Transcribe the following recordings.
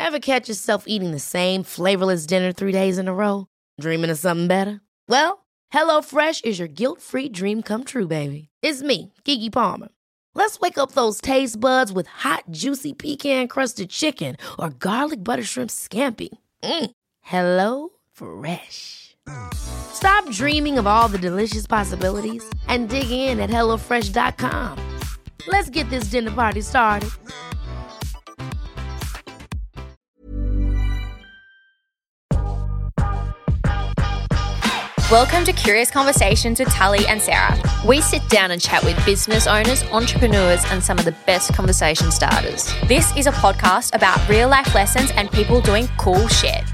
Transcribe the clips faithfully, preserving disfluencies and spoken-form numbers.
Ever catch yourself eating the same flavorless dinner three days in a row? Dreaming of something better? Well, HelloFresh is your guilt-free dream come true, baby. It's me, Keke Palmer. Let's wake up those taste buds with hot, juicy pecan-crusted chicken or garlic butter shrimp scampi. Mm. Hello Fresh. Stop dreaming of all the delicious possibilities and dig in at hello fresh dot com. Let's get this dinner party started. Welcome to Curious Conversations with Tully and Sarah. We sit down and chat with business owners, entrepreneurs, and some of the best conversation starters. This is a podcast about real life lessons and people doing cool shit.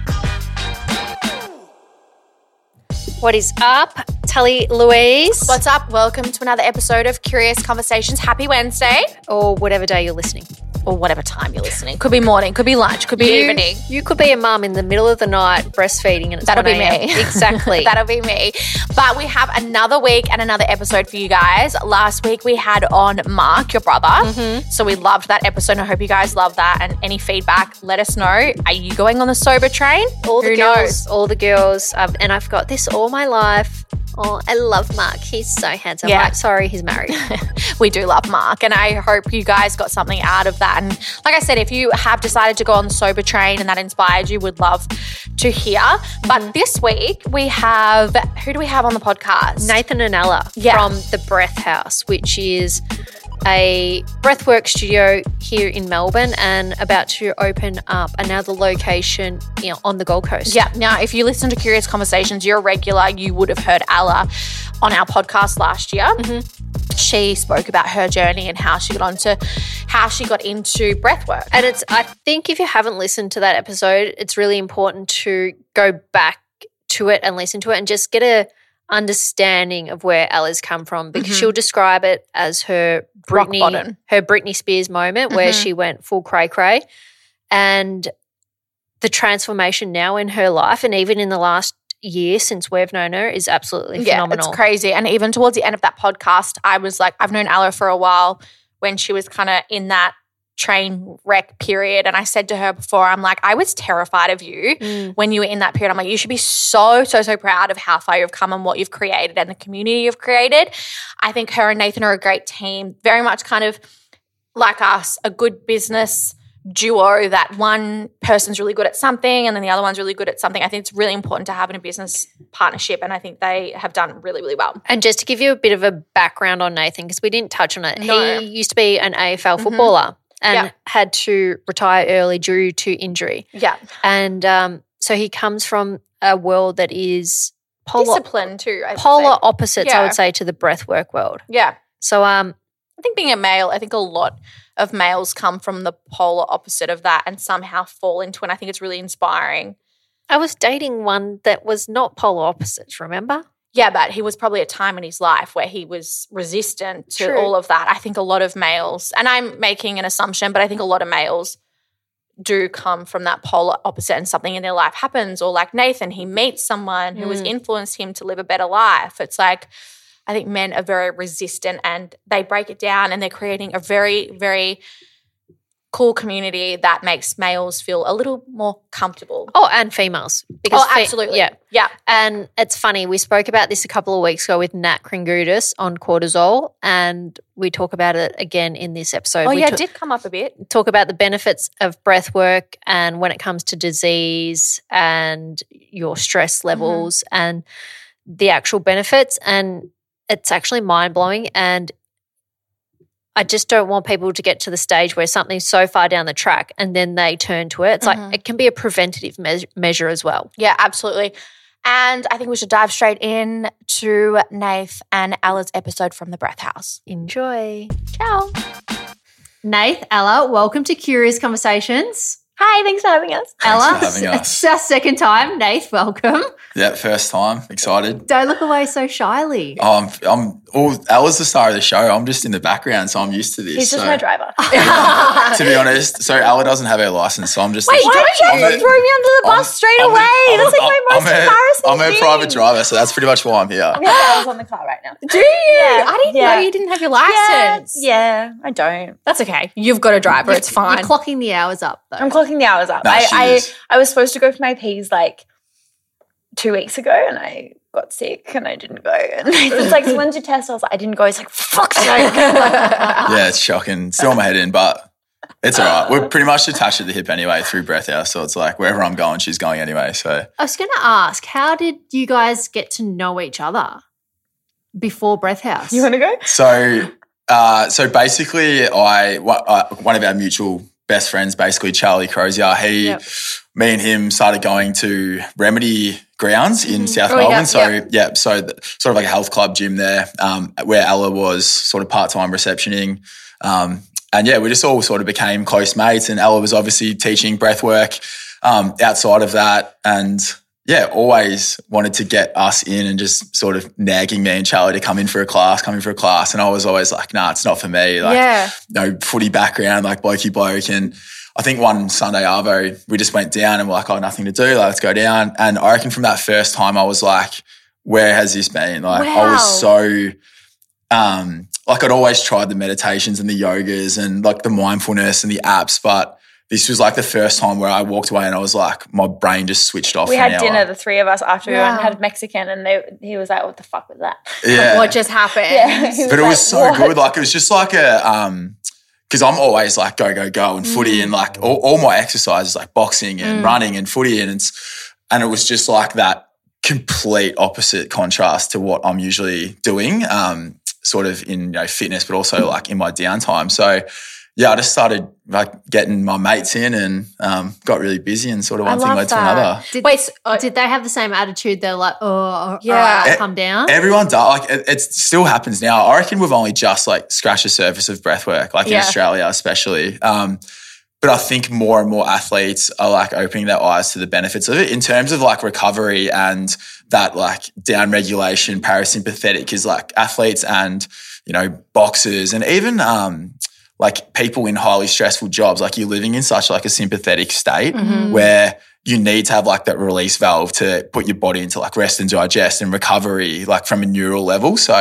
What is up, Tully Louise? What's up? Welcome to another episode of Curious Conversations. Happy Wednesday. Or whatever day you're listening. Or whatever time you're listening. Could be morning, could be lunch, could be you, evening. You could be a mum in the middle of the night breastfeeding and it's That'll be one a.m. me. Exactly. That'll be me. But we have another week and another episode for you guys. Last week we had on Mark, your brother. Mm-hmm. So we loved that episode and I hope you guys love that. And any feedback, let us know. Are you going on the sober train? All the Who girls, knows? all the girls. Um, and I've got this all my life. Oh, I love Mark. He's so handsome. Yeah. Like, sorry, he's married. We do love Mark and I hope you guys got something out of that. And like I said, if you have decided to go on the sober train and that inspired you, would love to hear. But mm-hmm. this week we have, who do we have on the podcast? Nathan and Ella yeah. from The Breath House, which is a breathwork studio here in Melbourne and about to open up another location, you know, on the Gold Coast. Yeah. Now, if you listen to Curious Conversations, you're a regular, you would have heard Ella on our podcast last year. Mm-hmm. She spoke about her journey and how she got onto, how she got into breathwork. And it's, I think if you haven't listened to that episode, it's really important to go back to it and listen to it and just get a understanding of where Ella's come from because mm-hmm. she'll describe it as her Britney, her Britney Spears moment mm-hmm. where she went full cray cray, and the transformation now in her life and even in the last year since we've known her is absolutely yeah, phenomenal. It's crazy. And even towards the end of that podcast, I was like, I've known Ella for a while when she was kind of in that train wreck period. And I said to her before, I'm like, I was terrified of you mm. when you were in that period. I'm like, you should be so, so, so proud of how far you've come and what you've created and the community you've created. I think her and Nathan are a great team, very much kind of like us, a good business duo that one person's really good at something and then the other one's really good at something. I think it's really important to have in a business partnership and I think they have done really, really well. And just to give you a bit of a background on Nathan, because we didn't touch on it, no. he used to be an A F L footballer. Mm-hmm. And yeah. had to retire early due to injury. Yeah. And um, so he comes from a world that is polar, discipline too. I polar say. opposites, yeah. I would say, to the breathwork world. Yeah. So um, I think being a male, I think a lot of males come from the polar opposite of that and somehow fall into it. And I think it's really inspiring. I was dating one that was not polar opposites, remember? Yeah, but he was probably a time in his life where he was resistant to True. all of that. I think a lot of males, and I'm making an assumption, but I think a lot of males do come from that polar opposite and something in their life happens. Or like Nathan, he meets someone who mm. has influenced him to live a better life. It's like I think men are very resistant and they break it down and they're creating a very, very cool community that makes males feel a little more comfortable. Oh, and females. Because oh, absolutely. Fe- yeah. Yeah. And it's funny, we spoke about this a couple of weeks ago with Nat Kringudis on cortisol and we talk about it again in this episode. Oh, we yeah, t- it did come up a bit. Talk about the benefits of breath work and when it comes to disease and your stress levels mm-hmm. and the actual benefits, and it's actually mind-blowing. And I just don't want people to get to the stage where something's so far down the track and then they turn to it. It's mm-hmm. like it can be a preventative me- measure as well. Yeah, absolutely. And I think we should dive straight in to Nath and Ella's episode from the Breath House. Enjoy. Ciao. Nath, Ella, welcome to Curious Conversations. Hi, thanks for having us. Ella, Thanks for having us. It's our second time. Nath, welcome. Yeah, first time. Excited. Don't look away so shyly. Oh, I'm, I'm all, Ella's the star of the show. I'm just in the background, so I'm used to this. He's just so. my driver. To be honest, so Ella doesn't have her license, so I'm just. Wait, the, don't you I'm throw me a- under the bus I'm- straight I'm a- away? I'm a- That's like my I'm most a- embarrassing I'm a thing. private driver, so that's pretty much why I'm here. I'm glad I was on the car right now. Do you? Yeah. I didn't Yeah. know you didn't have your license. Yeah, yeah, I don't. That's okay. You've got a driver. It's fine. You're clocking the hours up though. I'm clocking looking the hours up. Nah, I, she I, is. I was supposed to go for my P's like two weeks ago and I got sick and I didn't go. And it's like, so when's your test? I was like, I didn't go. It's like, fuck's sake. Yeah, it's shocking. Still my head in, but it's all right. We're pretty much attached at the hip anyway through Breath House. So it's like wherever I'm going, she's going anyway. So I was going to ask, how did you guys get to know each other before Breath House? You want to go? So, uh, so basically, I one of our mutual best friends, basically Charlie Crozier, he, Yep. me and him started going to Remedy Grounds in South Oh, Melbourne. yeah, so yeah. yeah, so the, sort of like a health club gym there, um, where Ella was sort of part time receptioning. Um, and yeah, we just all sort of became close mates. And Ella was obviously teaching breath work um, outside of that, and yeah, always wanted to get us in and just sort of nagging me and Charlie to come in for a class, come in for a class. And I was always like, nah, it's not for me. Like, Yeah. no footy background, like blokey bloke. And I think one Sunday Arvo, we just went down and we're like, oh, nothing to do. Like, let's go down. And I reckon from that first time, I was like, where has this been? Like, I Wow. was so, um, like I'd always tried the meditations and the yogas and like the mindfulness and the apps, but this was like the first time where I walked away and I was like, my brain just switched off. We for an had hour. dinner, the three of us, after we went and Wow. had Mexican, and they, he was like, what the fuck was that? Yeah. What just happened? Yeah. He But it like, was so "What?" good. Like it was just like a, um, because I'm always like go, go, go and footy and like all, all my exercises like boxing and running and footy and it's, and it was just like that complete opposite contrast to what I'm usually doing, um, sort of in you know, fitness, but also like in my downtime. So yeah, I just started like getting my mates in and um, got really busy and sort of I one thing love led to that. another. Did, Wait, so, uh, did they have the same attitude? They're like, oh, Yeah. yeah, E- come down. Everyone does. Like it, it still happens now. I reckon we've only just like scratched the surface of breath work, like in Yeah. Australia especially. Um, but I think more and more athletes are like opening their eyes to the benefits of it in terms of like recovery and that like down regulation, parasympathetic is like athletes and, you know, boxers and even, um, like people in highly stressful jobs, like you're living in such like a sympathetic state where you need to have like that release valve to put your body into like rest and digest and recovery, like from a neural level. So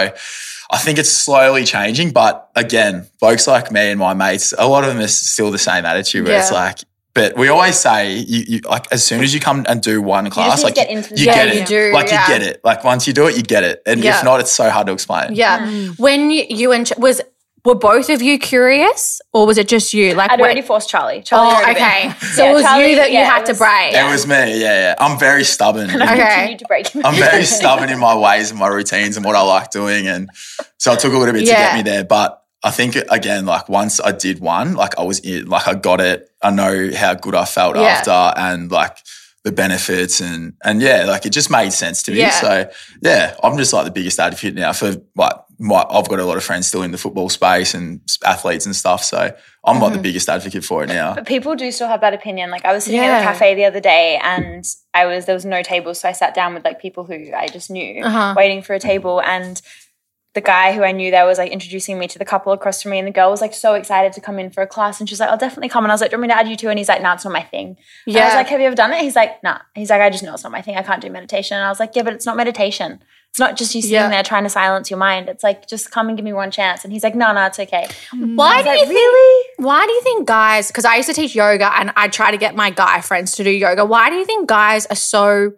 I think it's slowly changing, but again, folks like me and my mates, a lot of them are still the same attitude where it's Yeah. like, but we always say, you, you like as soon as you come and do one class, need to like get into the you zone. get Yeah, it, you do, like yeah. you get it. Like once you do it, you get it, and Yeah. if not, it's so hard to explain. yeah. When you, you and Ch- was were both of you curious, or was it just you? Like, I'd when- already forced Charlie. Charlie oh, already been- okay. So Yeah, it was Charlie- you that you yeah, had it to was- break. It was me, yeah, yeah. I'm very stubborn. And I Okay. continued to break him. I'm very stubborn in my ways and my routines and what I like doing. And so it took a little bit Yeah. to get me there. But I think, again, like once I did one, like I was in, like I got it. I know how good I felt Yeah. after and like the benefits and, and yeah, like it just made sense to me. Yeah. So yeah, I'm just like the biggest advocate now for like my, I've got a lot of friends still in the football space and athletes and stuff. So I'm like the biggest advocate for it now. But people do still have that opinion. Like I was sitting at Yeah. a cafe the other day and I was there was no tables, so I sat down with like people who I just knew Uh-huh. waiting for a table, and the guy who I knew there was like introducing me to the couple across from me, and the girl was like so excited to come in for a class, and she's like, I'll definitely come. And I was like, do you want me to add you too? And he's like, nah, it's not my thing. And I was Yeah. like, have you ever done it? He's like, nah. He's like, I just know it's not my thing. I can't do meditation. And I was like, yeah, but it's not meditation. It's not just you sitting Yeah. there trying to silence your mind. It's like, just come and give me one chance. And he's like, no, no, it's okay. Why I was do like, you think? really? Why do you think guys? Because I used to teach yoga, and I try to get my guy friends to do yoga. Why do you think guys are so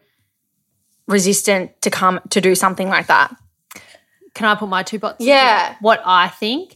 resistant to come to do something like that? Can I put my two bots? Yeah. What I think,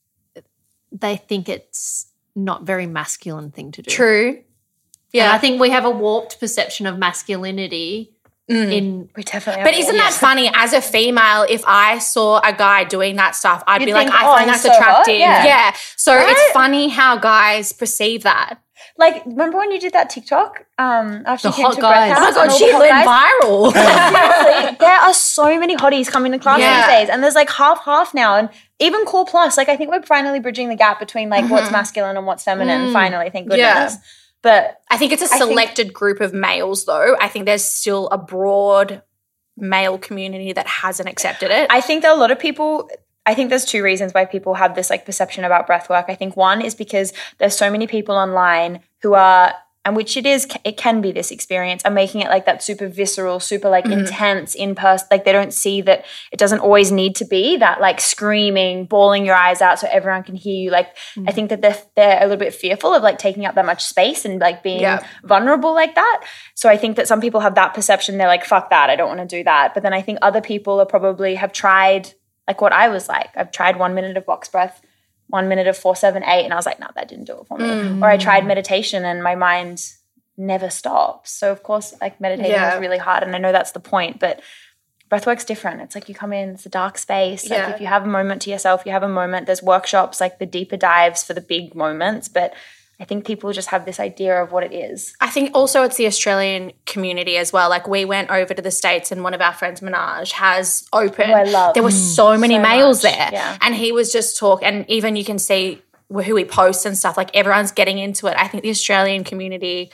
they think it's not very masculine thing to do. True. And Yeah, I think we have a warped perception of masculinity in We definitely But have isn't it. that funny? As a female, if I saw a guy doing that stuff, I'd You'd be like, think, I oh, find he's that's so hot. attractive. Yeah. Yeah. So Right? it's funny how guys perceive that. Like, remember when you did that TikTok? Um, after The you came hot to guys. Breath Oh my House God, and all she the hot went guys? viral. Seriously, there are so many hotties coming to class Yeah. these days, and there's like half half now, and even Core Plus. Like, I think we're finally bridging the gap between like what's masculine and what's feminine. Finally, thank goodness. Yeah. But I think it's a I think- selected group of males, though. I think there's still a broad male community that hasn't accepted it. I think that a lot of people, I think there's two reasons why people have this like perception about breath work. I think one is because there's so many people online who are and which it is, it can be this experience, are making it like that super visceral, super like Mm-hmm. intense in person. Like they don't see that it doesn't always need to be that like screaming, bawling your eyes out so everyone can hear you. Like Mm-hmm. I think that they're, they're a little bit fearful of like taking up that much space and like being Yeah. vulnerable like that. So I think that some people have that perception. They're like, fuck that, I don't want to do that. But then I think other people are probably have tried like what I was like. I've tried one minute of box breath, one minute of four, seven, eight, and I was like, no, that didn't do it for me. Mm. Or I tried meditation and my mind never stops. So of course, like meditating Yeah. is really hard, and I know that's the point, but breathwork's different. It's like you come in, it's a dark space. Like Yeah. if you have a moment to yourself, you have a moment. There's workshops, like the deeper dives for the big moments, but I think people just have this idea of what it is. I think also it's the Australian community as well. Like we went over to the States and one of our friends, Minaj, has opened. Who I love. There were so many So males much, there. yeah. And he was just talking, and even you can see who he posts and stuff. Like everyone's getting into it. I think the Australian community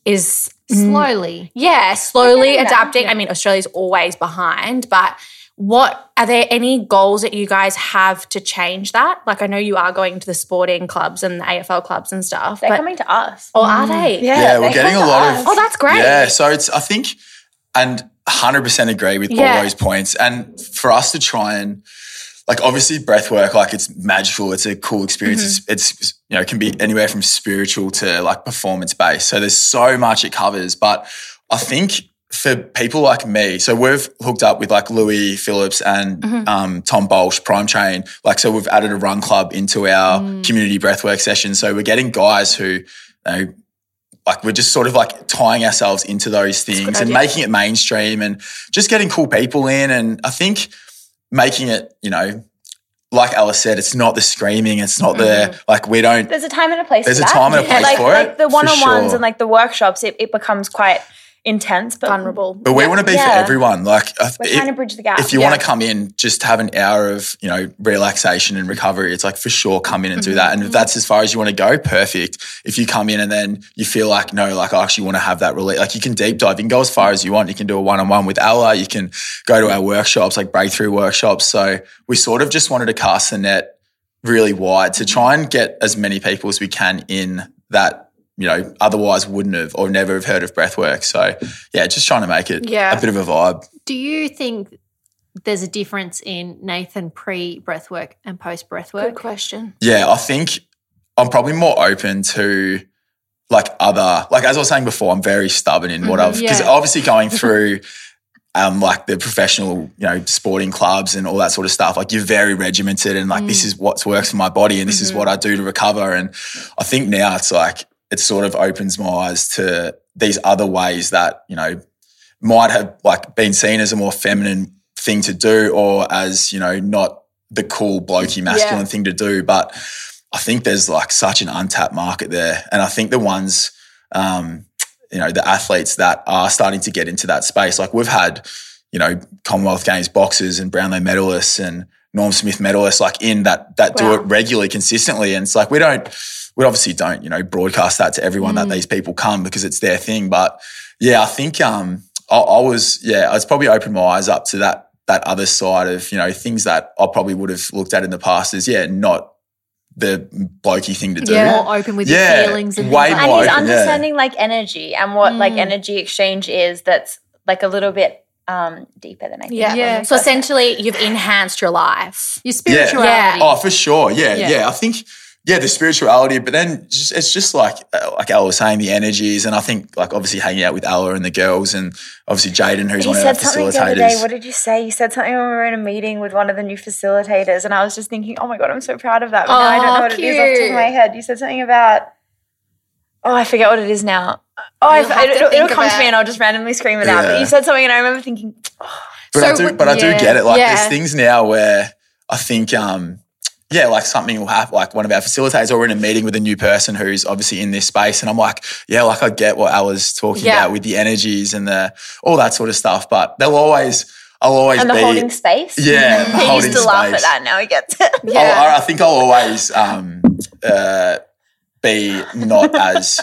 is Slowly. Yeah, slowly getting there. adapting. I mean, Australia's always behind, but what are there any goals that you guys have to change that? Like, I know you are going to the sporting clubs and the A F L clubs and stuff. They're but, coming to us. or are they? Yeah, we're they getting come a to lot us. of. Oh, that's great. Yeah, so it's I think, and one hundred percent agree with Yeah. all those points. And for us to try and, like, obviously breath work, like it's magical. It's a cool experience. Mm-hmm. It's, it's, you know, it can be anywhere from spiritual to like performance based. So there's so much it covers. But I think for people like me, so we've hooked up with like Louis Phillips and Mm-hmm. um, Tom Bolsch, Prime Train. Like, so we've added a run club into our Mm. community breathwork session. So we're getting guys who, you know, like we're just sort of like tying ourselves into those things and idea. making it mainstream and just getting cool people in. And I think making it, you know, like Alice said, it's not the screaming, it's not the, like we don't, There's a time and a place There's for a that. time and a place like, for it, Like the for one-on-ones sure. and like the workshops, it, it becomes quite intense. But Vulnerable. but we want to be for Yeah. everyone. Like uh, we're if, trying to bridge the gap. if you Yeah. want to come in, just have an hour of, you know, relaxation and recovery. It's like for sure come in and do that. And if that's as far as you want to go, perfect. If you come in and then you feel like, no, like I actually want to have that release, like you can deep dive, you can go as far as you want. You can do a one-on-one with Ella. You can go to our workshops, like breakthrough workshops. So we sort of just wanted to cast the net really wide to try and get as many people as we can in that, you know, otherwise wouldn't have or never have heard of breathwork. So yeah, just trying to make it Yeah. a bit of a vibe. Do you think there's a difference in Nathan pre-breathwork and post-breathwork? Good question. Yeah, I think I'm probably more open to like other, like as I was saying before, I'm very stubborn in what I've, because yeah. obviously going through um, like the professional, you know, sporting clubs and all that sort of stuff, like you're very regimented and like this is what works for my body and this is what I do to recover. And I think now it's like, it sort of opens my eyes to these other ways that, you know, might have like been seen as a more feminine thing to do or as, you know, not the cool blokey masculine Yeah. thing to do. But I think there's like such an untapped market there. And I think the ones, um, you know, the athletes that are starting to get into that space, like we've had, you know, Commonwealth Games boxers and Brownlow medalists and Norm Smith medalists like in that, that do Wow. it regularly, consistently. And it's like, we don't, we obviously don't, you know, broadcast that to everyone that these people come because it's their thing. But yeah, I think, um, I, I was, yeah, I was probably opened my eyes up to that, that other side of, you know, things that I probably would have looked at in the past as, yeah, not the blokey thing to do. Yeah. More open with Yeah, your feelings and way things like and more he's open, yeah. understanding like energy and what like energy exchange is that's like a little bit um, deeper than I think. Yeah. Yeah. So essentially, you've enhanced your life. your spirituality. Oh, for sure. Yeah, Yeah. yeah. I think, yeah, the spirituality, but then just, it's just like, uh, like Ella was saying, the energies. And I think like obviously hanging out with Ella and the girls and obviously Jaden, who's You one of our said something the other day. facilitators. What did you say? You said something when we were in a meeting with one of the new facilitators, and I was just thinking, oh my God, I'm so proud of that. But now I don't know Aw, what it is off the top cute. of my head. You said something about, oh, I forget what it is now. Oh, I, You'll have to it'll, it'll think come of to me it. and I'll just randomly scream it out. But Yeah. you said something and I remember thinking, But I So do, but I do yeah, get it. Like yeah. there's things now where I think, um, yeah, like something will happen, like one of our facilitators, or we're in a meeting with a new person who's obviously in this space. And I'm like, yeah, like I get what Ella's talking Yeah. about with the energies and the, all that sort of stuff. But they'll always, I'll always and the be, holding space. yeah, He holding used to laugh at space. that. Now he gets it. Yeah. I'll- I, I think I'll always um, uh, be not as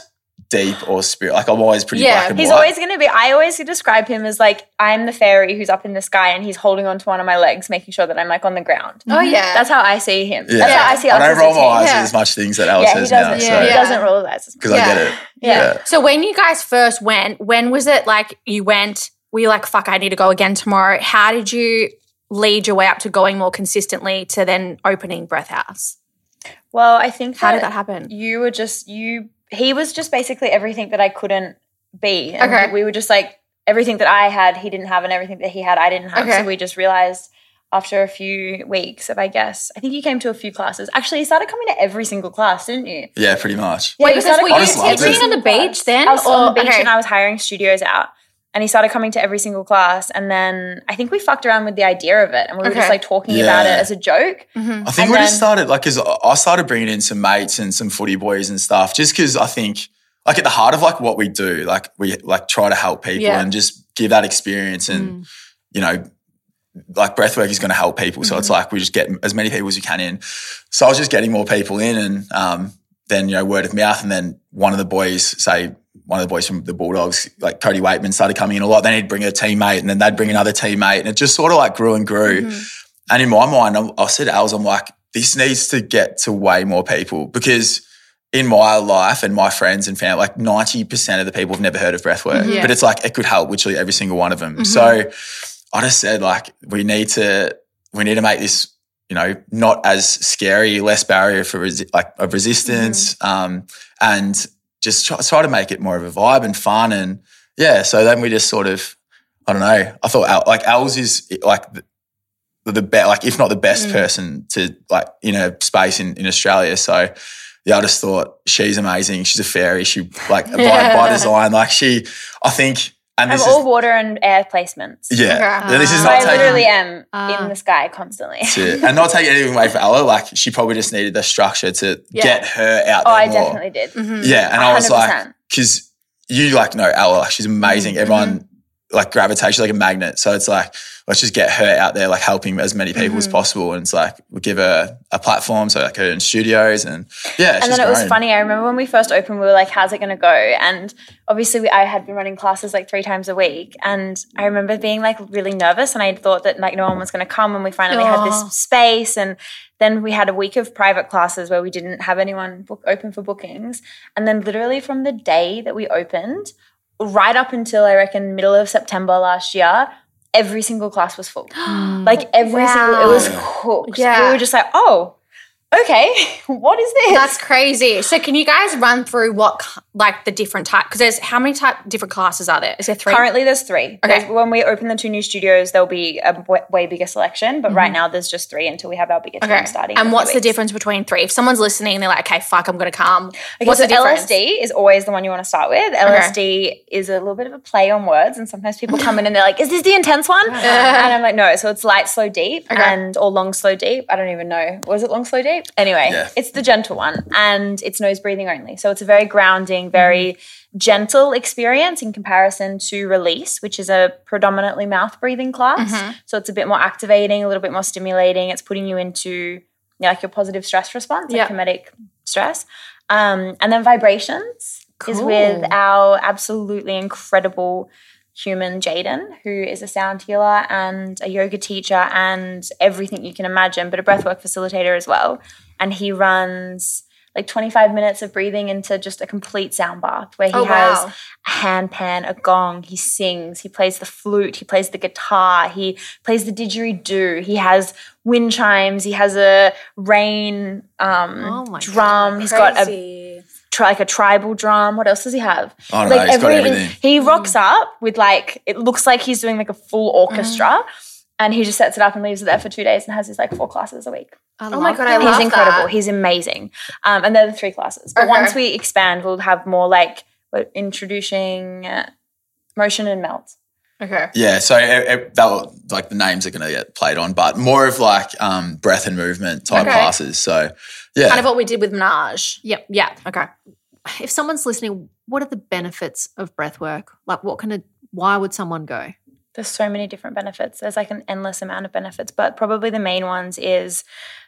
deep or spirit. Like I'm always pretty Yeah, black and He's white. always going to be, I always describe him as like, I'm the fairy who's up in the sky and he's holding onto one of my legs, making sure that I'm like on the ground. Oh yeah. That's how I see him. Yeah. That's how I see I us don't as a roll my team. eyes Yeah. at as much things that Alice Yeah, he says now. doesn't. So, He Yeah. doesn't roll his eyes as much. because Yeah. I get it. Yeah. So when you guys first went, when was it like you went, were you like, fuck, I need to go again tomorrow? How did you lead your way up to going more consistently to then opening Breath House? Well, I think How that did that happen? you were just, you, he was just basically everything that I couldn't be. And Okay. we were just like, everything that I had, he didn't have, and everything that he had, I didn't have. Okay. So we just realized after a few weeks of, I guess, I think you came to a few classes. Actually, you started coming to every single class, didn't you? Yeah, pretty much. Yeah, Wait, you because started were coming I you just loved every it. teaching on the single beach class. then? I was on the Or- beach okay. and I was hiring studios out. And he started coming to every single class. And then I think we fucked around with the idea of it. And we were Okay. just like talking about it Yeah. as a joke. I think And we just then- started like because I started bringing in some mates and some footy boys and stuff, just because I think like at the heart of like what we do, like we like try to help people Yeah. and just give that experience, and you know, like breathwork is going to help people, so it's like we just get as many people as we can in. So I was just getting more people in, and um, then you know word of mouth, and then one of the boys, say one of the boys from the Bulldogs, like Cody Waitman, started coming in a lot. Then he'd bring a teammate, and then they'd bring another teammate, and it just sort of like grew and grew. And in my mind, I, I said to Els, I'm like, this needs to get to way more people, because in my life and my friends and family, like ninety percent of the people have never heard of breathwork, Yeah. but it's like it could help literally every single one of them. So I just said like, we need to, we need to make this, you know, not as scary, less barrier for resi- like of resistance, um, and just try, try to make it more of a vibe and fun. And yeah, so then we just sort of, I don't know, I thought Al, like Els is like the, the best, like if not the best person to like in a space in, in Australia. So yeah, I just thought she's amazing. She's a fairy. She like by, by design, like she, I think, and I'm this all is, water and air placements. yeah, Okay. and this is So not I taking, literally am Ah. in the sky constantly. to, and not taking anything away from Ella. Like she probably just needed the structure to Yeah. get her out Oh, there I more. definitely did. Yeah, and I was one hundred like, percent. because you like know Ella, like she's amazing. Everyone like gravitates, she's like a magnet. So it's like, let's just get her out there, like helping as many people as possible. And it's like, we give her a platform, so like her in studios, and yeah, And then it was funny. I remember when we first opened, we were like, how's it going to go? And obviously we, I had been running classes like three times a week. And I remember being like really nervous, and I thought that like no one was going to come, and we finally had Aw. this space. And then we had a week of private classes where we didn't have anyone book, open for bookings. And then literally from the day that we opened, right up until I reckon middle of September last year, every single class was full. Like every Wow. single, it was cooked. Yeah. We were just like, oh, okay, what is this? That's crazy. So can you guys run through what c- like the different type? Because there's how many type different classes are there? Is there three? Currently, there's three. Okay. There's- when we open the two new studios, there'll be a w- way bigger selection. But right now, there's just three until we have our bigger team Okay. starting. in a And few what's the weeks. difference between three? If someone's listening, they're like, okay, fuck, I'm going to come. Okay, What's so the difference? L S D is always the one you want to start with. L S D is a little bit of a play on words, and sometimes people come in and they're like, "Is this the intense one?" and I'm like, "No." So it's light, slow, deep, Okay. and or long, slow, deep. I don't even know. Was it long, slow, deep? Anyway, Yeah. it's the gentle one, and it's nose breathing only. So it's a very grounding, very gentle experience in comparison to release, which is a predominantly mouth breathing class. So it's a bit more activating, a little bit more stimulating. It's putting you into you know, like your positive stress response, like Yeah. comedic stress. Um, and then vibrations is with Cool. our absolutely incredible human Jaden, who is a sound healer and a yoga teacher and everything you can imagine, but a breathwork facilitator as well. And he runs like twenty-five minutes of breathing into just a complete sound bath where he Oh, has wow. a handpan, a gong, he sings, he plays the flute, he plays the guitar, he plays the didgeridoo, he has wind chimes, he has a rain um, Oh my drum, he's got a Crazy. tri- like a tribal drum. What else does he have? I don't know, like he's got everything. He rocks up with like it looks like he's doing like a full orchestra, and he just sets it up and leaves it there for two days and has his like four classes a week. I Oh my love God, I that. He's love incredible. that. He's amazing. Um, and they're the three classes. But Okay. once we expand, we'll have more like we're introducing uh, motion and melt. Okay. Yeah, so it, it, that will, like the names are going to get played on, but more of like um, breath and movement type Okay. classes. So yeah, Kind of what we did with Minaj. Yep. Yeah. Okay. If someone's listening, what are the benefits of breath work? Like what kind of, why would someone go? There's so many different benefits. There's like an endless amount of benefits, but probably the main ones is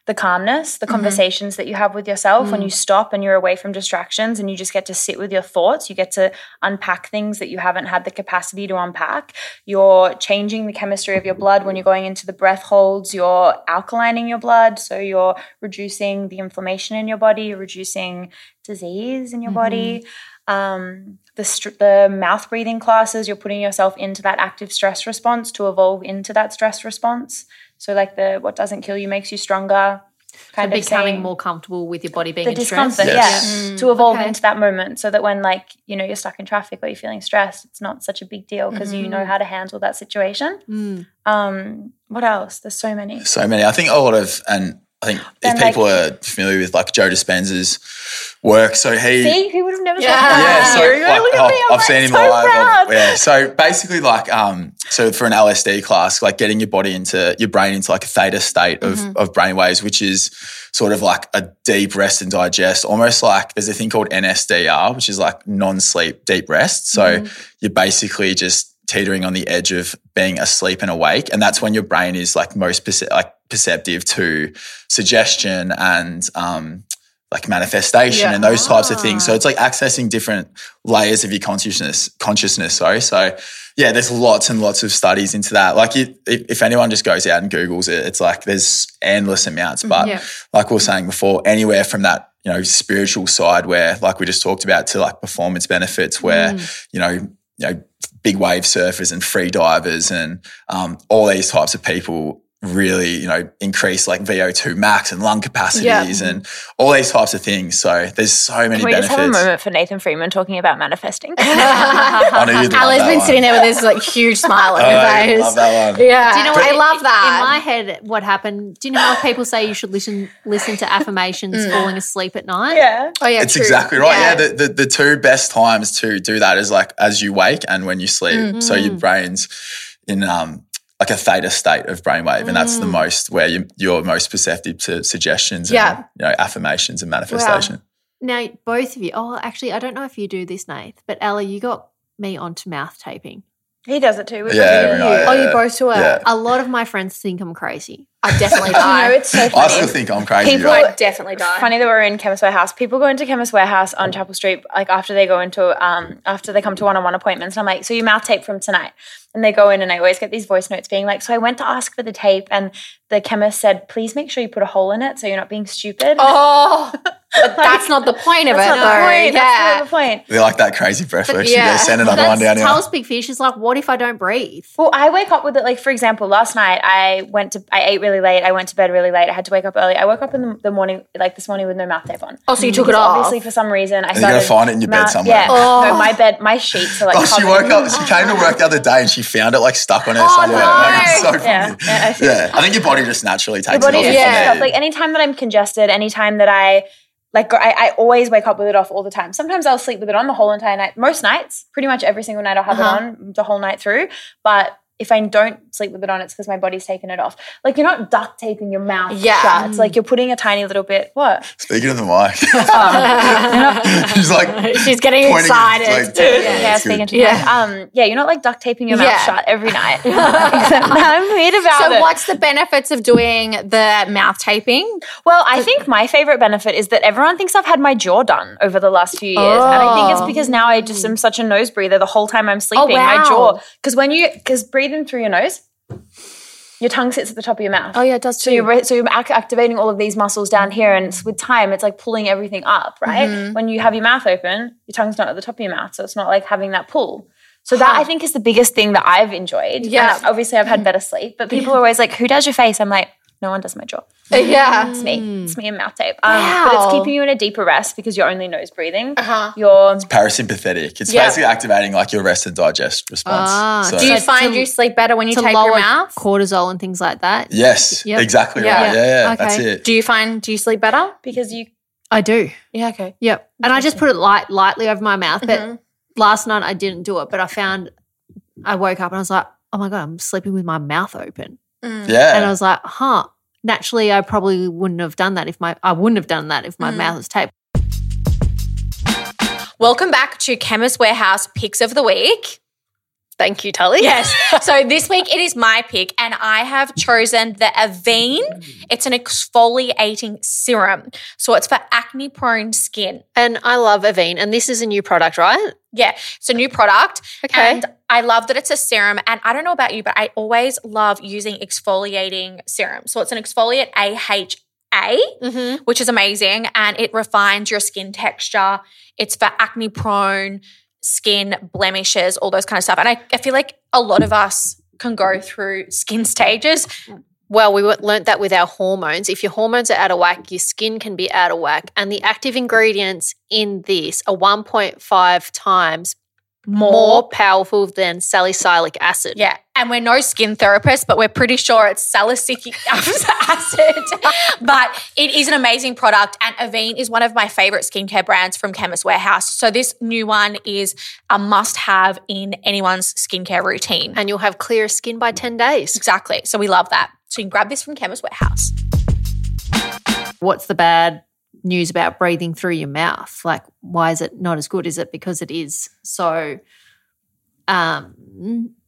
the calmness, the Mm-hmm. conversations that you have with yourself Mm. when you stop and you're away from distractions and you just get to sit with your thoughts. You get to unpack things that you haven't had the capacity to unpack. You're changing the chemistry of your blood when you're going into the breath holds. You're alkalining your blood, so you're reducing the inflammation in your body. You're reducing disease in your Mm-hmm. body. Um, the str- the mouth breathing classes, you're putting yourself into that active stress response to evolve into that stress response. So like the what doesn't kill you makes you stronger kind So of becoming saying, more comfortable with your body being the in stress. discomfort, Yes. yeah, to evolve Okay. into that moment so that when like, you know, you're stuck in traffic or you're feeling stressed, it's not such a big deal because you know how to handle that situation. Mm. Um, what else? There's so many. So many. I think a lot of, and I think Then, if people like- are familiar with like Joe Dispenza's work, so he. See, he would have never Yeah. thought that. Yeah, so You're like, gonna look at I've, me, I'm I've like seen him so live. I've- proud. yeah, so basically, like, um, so for an L S D class, like getting your body into your brain into like a theta state of Mm-hmm. of brainwaves, which is sort of like a deep rest and digest, almost like there's a thing called N S D R, which is like non-sleep deep rest. So Mm-hmm. you're basically just teetering on the edge of being asleep and awake, and that's when your brain is like most perce- like perceptive to suggestion and um, like manifestation Yeah. and those types of things. So it's like accessing different layers of your consciousness. Consciousness, sorry. So yeah, there's lots and lots of studies into that. Like you, if, if anyone just goes out and Googles it, it's like there's endless amounts. But Yeah. like we were saying before, anywhere from that, you know, spiritual side where, like we just talked about, to like performance benefits where, you know, you know, big wave surfers and free divers and um, all these types of people really, you know, increase like V O two max and lung capacities and all these types of things. So there's so many Can we benefits. just have a moment for Nathan Freeman talking about manifesting? I know you'd love Ali's that been one. sitting there with this like huge smile on Oh, her I face. love that one. Yeah, Do you know I what? love that. In my head, what happened? Do you know how people say you should listen listen to affirmations falling asleep at night? yeah. oh yeah, It's true. exactly right. Yeah, the, the the two best times to do that is like as you wake and when you sleep. So your brain's in um like a theta state of brainwave, and that's the most where you, you're most perceptive to suggestions Yeah. and you know affirmations and manifestation. Now, both of you. Oh, actually, I don't know if you do this, Nath, but Ella, you got me onto mouth taping. He does it too. We Yeah, every night. Oh, yeah, you both do it. Yeah. A lot of my friends think I'm crazy. I definitely You know, die. it's so I funny. still think I'm crazy. People- right? I definitely die. Funny that we're in Chemist Warehouse. People go into Chemist Warehouse on Chapel Street like after they go into um after they come to one-on-one appointments. And I'm like, so you mouth tape from tonight? And they go in and I always get these voice notes being like, so I went to ask for the tape and the chemist said, please make sure you put a hole in it so you're not being stupid. Oh, but that's not the point of That's it. not the though. point. Yeah. That's not the point. They're like that crazy breath work. yeah. Yeah, send another one That's down Tell's here. Big Fish is like, what if I don't breathe? Well, I wake up with it. Like, for example, last night I went to, I ate really late. I went to bed really late. I had to wake up early. I woke up in the, the morning, like this morning with no mouth tape on. Oh, so you took it Because off. obviously for some reason I And started. you're gonna find it in your bed mouth- somewhere. Yeah. Oh. No, my bed, my sheets are like Oh, she covered. woke up. She came to work the other day and she found it like stuck on her Oh, somewhere. no. Like, it's so funny. Yeah, yeah, I- Yeah, I think your body just naturally takes Your body it off. just Yeah. takes it off. Like anytime that I'm congested, anytime that I like, I, I always wake up with it off all the time. Sometimes I'll sleep with it on the whole entire night. Most nights, pretty much every single night, I'll have Uh-huh. it on the whole night through. But if I don't sleep with it on, it's because my body's taken it off. Like you're not duct taping your mouth Yeah. shut. It's like you're putting a tiny little bit. What? Speaking of the mic, she's like She's getting pointing excited. It, like, Yeah, it's good. speaking to Yeah. yeah. Um, yeah, you're not like duct taping your mouth Yeah. shut every night. I'm weird about So it. what's the benefits of doing the mouth taping? Well, I think my favorite benefit is that everyone thinks I've had my jaw done over the last few years. And I think it's Oh. because now I just am such a nose breather the whole time I'm sleeping. wow. My jaw. Because when you, because breathing through your nose, your tongue sits at the top of your mouth. Oh yeah, it does So you're, re- so you're ac- activating all of these muscles down here, and s- with time, it's like pulling everything up, right? Mm-hmm. When you have your mouth open, your tongue's not at the top of your mouth, so it's not like having that pull. So that I think is the biggest thing that I've enjoyed. Yeah. And obviously, I've had better sleep, but people are always like, "Who does your face?" I'm like, "No one does my jaw. Yeah. It's me. It's me and mouth tape." Um, But Wow. it's keeping you in a deeper rest because you're only nose breathing. Uh-huh. You're Parasympathetic. It's Yeah. basically activating like your rest and digest response. Ah, So- Do you So find to- you sleep better when you to tape lower your mouth? cortisol and things like that. yes, Yep. exactly Yeah. right. Yeah, yeah, Okay. that's it. Do you find do you sleep better? because you. I do. Yeah. Okay. Yep. And I just put it light, lightly over my mouth. But Mhm. last night I didn't do it. But I found I woke up and I was like, oh my God, I'm sleeping with my mouth open. Yeah. And I was like, huh. Naturally, I probably wouldn't have done that if my I wouldn't have done that if my mouth was taped. Welcome back to Chemist Warehouse Picks of the Week. Thank you, Tully. Yes. So this week it is my pick, and I have chosen the Avene. It's an exfoliating serum. So it's for acne-prone skin. And I love Avene, and this is a new product, right? Yeah, it's a new product. Okay. And I love that it's a serum. And I don't know about you, but I always love using exfoliating serum. So it's an exfoliate A H A, Mm-hmm. which is amazing, and it refines your skin texture. It's for acne-prone skin, blemishes, all those kind of stuff. And I, I feel like a lot of us can go through skin stages. Well, we learnt that with our hormones. If your hormones are out of whack, your skin can be out of whack. And the active ingredients in this are one point five times More. more powerful than salicylic acid. Yeah, and we're no skin therapists, but we're pretty sure it's salicylic acid. But it is an amazing product, and Avene is one of my favorite skincare brands from Chemist Warehouse. So this new one is a must-have in anyone's skincare routine. And you'll have clearer skin by ten days. Exactly. So we love that. So you can grab this from Chemist Warehouse. What's the bad news about breathing through your mouth? Like, why is it not as good? Is it because it is so um,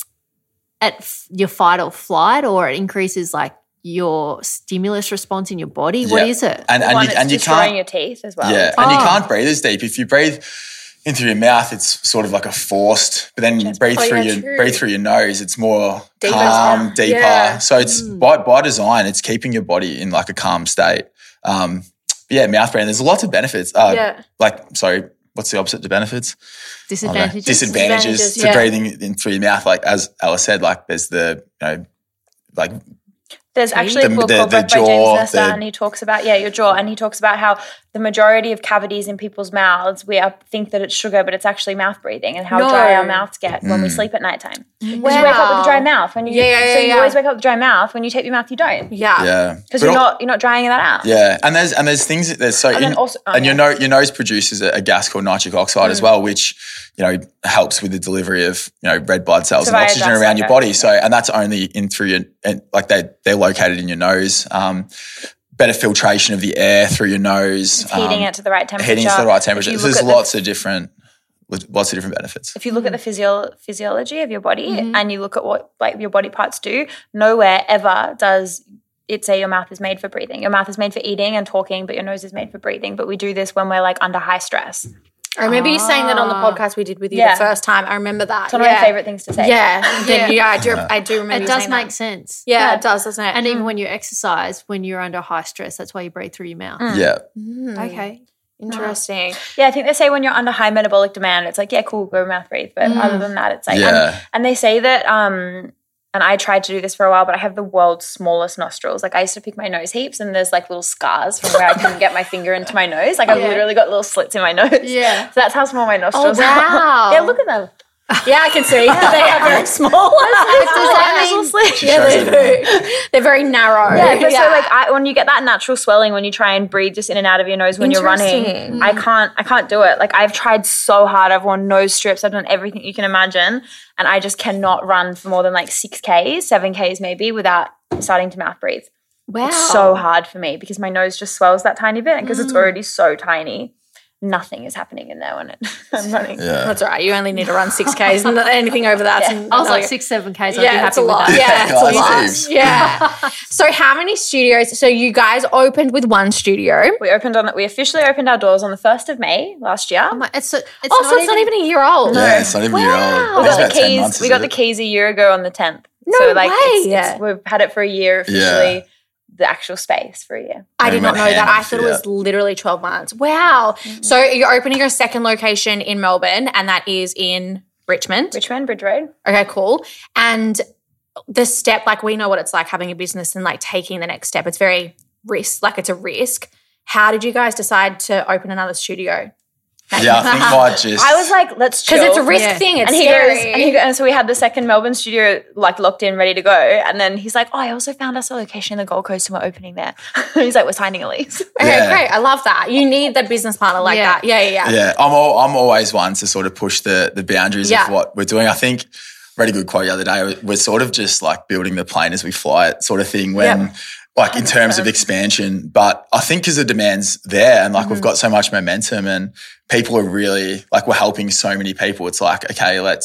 at f- your fight or flight, or it increases like your stimulus response in your body? What Yeah. is it? And, and One, you, it's and you destroying can't, your teeth as well. yeah, and you Oh. can't breathe as deep. If you breathe in through your mouth, it's sort of like a forced, but then you breathe oh, through yeah, your true. breathe through your nose, it's more Deeper calm, down. deeper. Yeah. So it's by by design, it's keeping your body in like a calm state. Um, but yeah, mouth breathing. There's lots of benefits. Uh, Yeah. Like, sorry, what's the opposite to benefits? Disadvantages? Disadvantages Disadvantages, to yeah. breathing in through your mouth. Like as Ella said, like there's the you know like There's actually The- a book the- called the Breath by jaw, James Nestor, the- and he talks about, yeah, your jaw, and he talks about how the majority of cavities in people's mouths, we are, think that it's sugar, but it's actually mouth breathing, and how No. dry our mouths get when we Mm. sleep at nighttime. Because Wow. you wake up with a dry mouth. When you, Yeah, yeah, so yeah, you yeah. always wake up with a dry mouth. When you tape your mouth, you don't. Yeah. yeah, Because But you're al- not you're not drying that out. Yeah, and there's and there's things that there's so And in, then also- oh, and your yeah. nose your nose produces a, a gas called nitric oxide Mm. as well, which you know helps with the delivery of you know red blood cells So and via oxygen dust, around your okay. body. So and that's only in through your and like they they're located in your nose. Um, better filtration of the air through your nose. It's heating um, it to the right temperature. Heating it to the right If temperature. you So look there's at the- lots of different lots of different benefits. If you look at the physio- physiology of your body Mm-hmm. and you look at what like your body parts do, nowhere ever does it say your mouth is made for breathing. Your mouth is made for eating and talking, but your nose is made for breathing. But we do this when we're like under high stress. I remember you saying that on the Ah. podcast we did with you Yeah. the first time. I remember that. It's one of yeah. my favorite things to say. Yeah. Then, Yeah. yeah, I do, I do remember It you does saying make that. sense. Yeah, Yeah. it does, doesn't it? And even when you exercise, when you're under high stress, that's why you breathe through your mouth. Yeah, Mm. Okay. Interesting. Yeah, I think they say when you're under high metabolic demand, it's like, yeah, cool, go mouth breathe. But Mm. other than that, it's like, Yeah. and, and they say that, um, and I tried to do this for a while, but I have the world's smallest nostrils. Like I used to pick my nose heaps and there's like little scars from where I couldn't get my finger into my nose. Like I've Yeah. literally got little slits in my nose. Yeah. So that's how small my nostrils Oh, wow. are. Yeah, look at them. Yeah, I can see. They are very small. Does that mean? Slits. Yeah, they do. They're very narrow. Yeah, but so like I, when you get that natural swelling when you try and breathe just in and out of your nose when you're running, Interesting. I can't I can't do it. Like I've tried so hard. I've worn nose strips. I've done everything you can imagine, and I just cannot run for more than like six Ks, seven Ks maybe, without starting to mouth breathe. Wow. It's so hard for me because my nose just swells that tiny bit because it's already so tiny. Nothing is happening in there when it, I'm running. yeah. That's all right. You only need to run six Ks and anything over that. Yeah. I was like six, seven Ks. I'd be Yeah, happy it's a with lot. that. Yeah, it's a Guys, lot. heaps. Yeah. So how many studios? So you guys opened with one studio. We opened on we officially opened our doors on the first of May last year. Oh my- It's, so- it's Oh, so it's not even a year old. Yeah, it's not even a year old. We It's got the about ten keys. months, We is got the it? keys a year ago on the tenth. No so like way. It's, Yeah. it's, we've had it for a year officially. Yeah. The actual space for a year. I And did we not went know that. ham, I thought it was yeah. literally twelve months. Wow. So you're opening your second location in Melbourne, and that is in Richmond. Richmond, Bridge Road. Okay, cool. And the step, like we know what it's like having a business and like taking the next step. It's very risk, like it's a risk. How did you guys decide to open another studio? Yeah, I think I just. I was like, let's chill. Because it's a risk Yeah. thing. It's and he scary. goes, and, he go, and so we had the second Melbourne studio like locked in, ready to go. And then he's like, "Oh, I also found us a location in the Gold Coast, and we're opening there." He's like, "We're signing a lease." okay, Yeah. great. I love that. You need the business partner like Yeah. that. Yeah, yeah, yeah. Yeah, I'm all, I'm always one to sort of push the the boundaries Yeah. of what we're doing. I think read a good quote the other day. We're sort of just like building the plane as we fly it, sort of thing. When Yep. like in terms of expansion, but I think because the demand's there and like we've got so much momentum and people are really like we're helping so many people. It's like okay, let's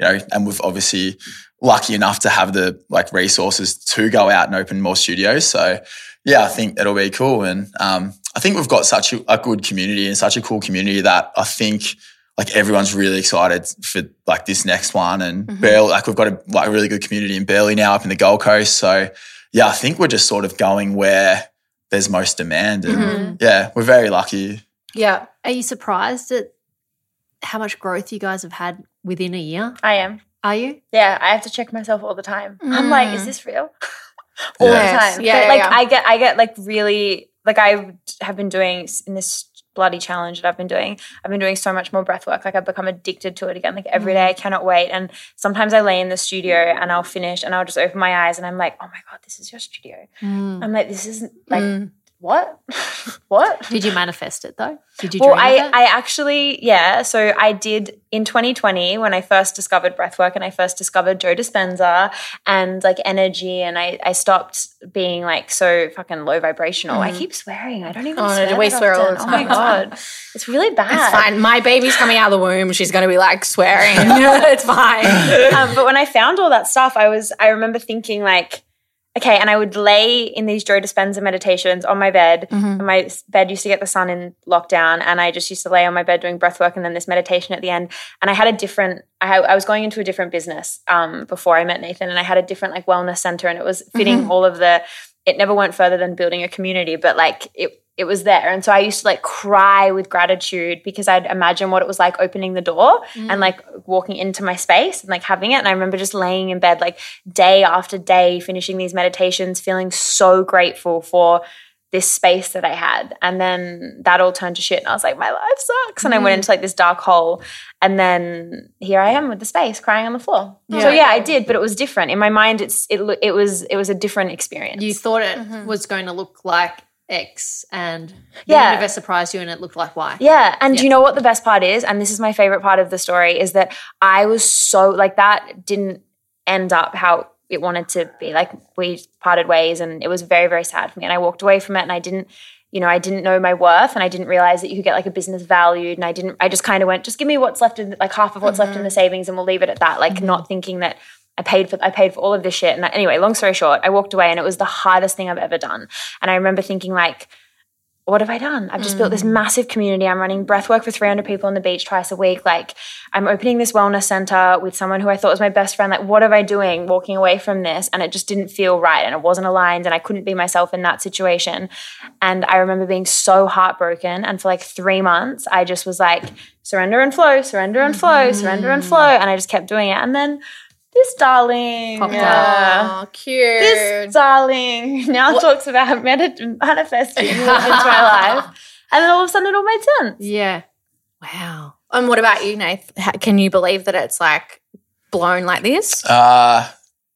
you know, and we've obviously lucky enough to have the like resources to go out and open more studios. So yeah, I think it'll be cool. And um, I think we've got such a, a good community and such a cool community that I think like everyone's really excited for like this next one. And mm-hmm. Burleigh, like we've got a like a really good community in Burleigh now up in the Gold Coast. So yeah, I think we're just sort of going where there's most demand. And mm-hmm. yeah, we're very lucky. Yeah. Are you surprised at how much growth you guys have had within a year? I am. Are you? Yeah, I have to check myself all the time. Mm. I'm like, is this real? all Yes. the time. Yeah, but yeah, like yeah. I get I get like really like I have been doing in this bloody challenge that I've been doing. I've been doing so much more breath work. Like I've become addicted to it again. Like every day I cannot wait. And sometimes I lay in the studio and I'll finish and I'll just open my eyes and I'm like, oh my God, this is your studio. Mm. I'm like, this isn't like what? What? Did you manifest it though? Did you Well, dream I, of it? I actually, yeah. So I did in twenty twenty when I first discovered breathwork and I first discovered Joe Dispenza and like energy, and I, I stopped being like so fucking low vibrational. I keep swearing. I don't even Oh, no, swear we that swear all often. the Oh my time. God. It's really bad. It's fine. My baby's coming out of the womb. She's going to be like swearing. It's fine. um, but when I found all that stuff, I was, I remember thinking like, okay, and I would lay in these Joe Dispenza meditations on my bed. Mm-hmm. And my bed used to get the sun in lockdown, and I just used to lay on my bed doing breath work and then this meditation at the end. And I had a different, I, had, I was going into a different business um, before I met Nathan, and I had a different like wellness center, and it was fitting Mm-hmm. all of the, it never went further than building a community, but like it, it was there. And so I used to like cry with gratitude because I'd imagine what it was like opening the door and like walking into my space and like having it. And I remember just laying in bed like day after day, finishing these meditations, feeling so grateful for this space that I had. And then that all turned to shit. And I was like, my life sucks. And I went into like this dark hole. And then here I am with the space crying on the floor. So yeah, I did, but it was different. In my mind, it's it it was it was a different experience. You thought it was going to look like X, and the Yeah. universe surprised you and it looked like Y. Yeah. And do you know what the best part is? And this is my favorite part of the story, is that I was so like that didn't end up how it wanted to be. Like we parted ways and it was very, very sad for me. And I walked away from it and I didn't, you know, I didn't know my worth and I didn't realize that you could get like a business valued. And I didn't, I just kind of went, just give me what's left in like half of what's left in the savings and we'll leave it at that. Like not thinking that I paid for I paid for all of this shit. And I, anyway, long story short, I walked away and it was the hardest thing I've ever done. And I remember thinking like, what have I done? I've just mm. built this massive community. I'm running breathwork for three hundred people on the beach twice a week. Like I'm opening this wellness center with someone who I thought was my best friend. Like what am I doing walking away from this? And it just didn't feel right and it wasn't aligned and I couldn't be myself in that situation. And I remember being so heartbroken. And for like three months, I just was like, surrender and flow, surrender and flow, mm. surrender and flow. And I just kept doing it. And then this darling, Popped yeah. Oh, cute. This darling now talks about medit- manifesting into my life. And then all of a sudden it all made sense. Yeah. Wow. And what about you, Nath? How- Can you believe that it's like blown like this? Uh,